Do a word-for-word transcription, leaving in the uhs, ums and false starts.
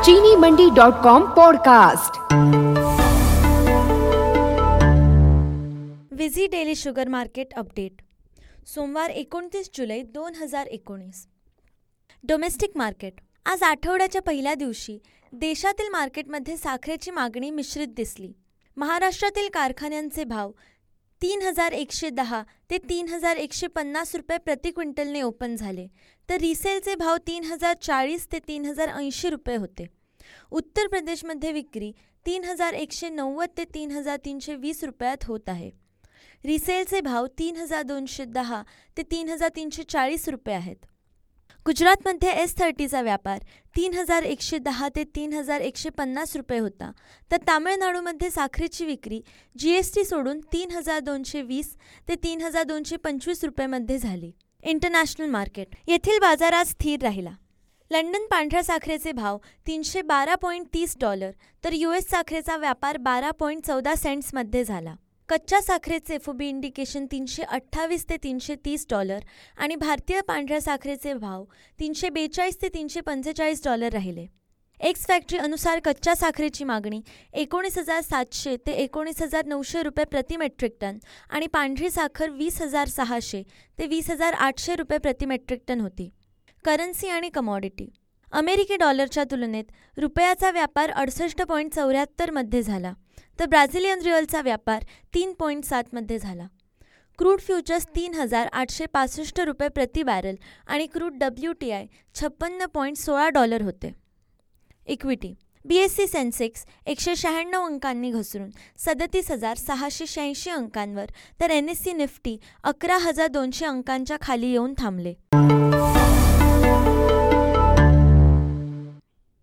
चीनी Mandi dot com podcast. विझी daily sugar market update, सोमवार एकोणतीस जुलै दोन हजार एकोणीस। Domestic market. आज आठवड्याच्या पहिल्या दिवशी देशातील मार्केटमध्ये साखरेची मागणी मिश्रित दिसली। महाराष्ट्रातील कारखान्यांचे भाव तीन हजार एकशे दहा ते तीन हजार एकशे पन्नास रुपये प्रति क्विंटलने ओपन झाले, तर रिसेलचे भाव तीन हजार चाळीस ते तीन हजार ऐंशी रुपये होते। उत्तर प्रदेशमध्ये विक्री तीन हजार एकशे नव्वद ते तीन हजार तीनशे वीस रुपयात होत आहे। रिसेलचे भाव तीन हजार दोनशे दहा ते तीन हजार तीनशे चाळीस रुपये आहेत। गुजरातमध्ये एस थर्टीचा व्यापार तीन हजार एकशे दहा ते तीन हजार एकशे पन्नास रुपये होता, तर तामिळनाडूमध्ये साखरेची विक्री जी एस टी सोडून तीन हजार दोनशे वीस ते तीन हजार दोनशे पंचवीस रुपयेमध्ये झाली। International market. येथील बाजार आज स्थिर राहिला। लंडन पांढऱ्या साखरेचे भाव तीनशे बारा पॉईंट तीस डॉलर, तर यू एस साखरेचा व्यापार बारा पॉईंट चौदा सेंट्समध्ये झाला। कच्च्या साखरेचे एफ ओ बी इंडिकेशन तीनशे अठ्ठावीस ते तीनशे तीस डॉलर आणि भारतीय पांढऱ्या साखरेचे भाव तीनशे बेचाळीस ते तीनशे पंचेचाळीस डॉलर राहिले। एक्स फॅक्टरी अनुसार कच्च्या साखरेची मागणी एकोणीस हजार सातशे ते एकोणीस हजार नऊशे रुपये प्रति मेट्रिक टन आणि पांढरी साखर वीस हजार सहाशे ते वीस हजार आठशे रुपये प्रति मेट्रिक टन होती। करन्सी आणि कमॉडिटी। अमेरिकी डॉलरच्या तुलनेत रुपयाचा व्यापार अडुसष्ट पॉईंट चौऱ्याहत्तरमध्ये झाला, तर ब्राझिलियन रिअलचा व्यापार तीन पॉईंट सातमध्ये झाला। क्रूड फ्युचर्स तीन हजार आठशे पासष्ट रुपये प्रति बॅरल आणि क्रूड डब्ल्यू टी आय छप्पन्न पॉईंट सोळा डॉलर होते। Equity. B S E Sensex एकशे शहाण्णव अंकांनी घसरून सदतीस हजार सहाशे शहाऐंशी अंकांवर, तर एन एस सी निफ्टी अकरा हजार दोनशे अंकांच्या खाली येऊन थांबले।